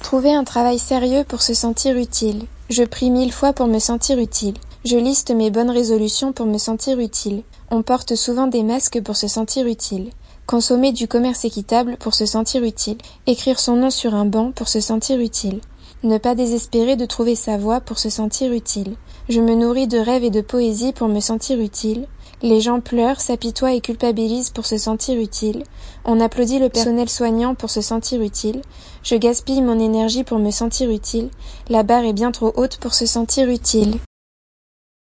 Trouver un travail sérieux pour se sentir utile. Je prie 1000 fois pour me sentir utile. Je liste mes bonnes résolutions pour me sentir utile. On porte souvent des masques pour se sentir utile. Consommer du commerce équitable pour se sentir utile. Écrire son nom sur un banc pour se sentir utile. Ne pas désespérer de trouver sa voie pour se sentir utile. Je me nourris de rêves et de poésie pour me sentir utile. Les gens pleurent, s'apitoient et culpabilisent pour se sentir utile. On applaudit le personnel soignant pour se sentir utile. Je gaspille mon énergie pour me sentir utile. La barre est bien trop haute pour se sentir utile.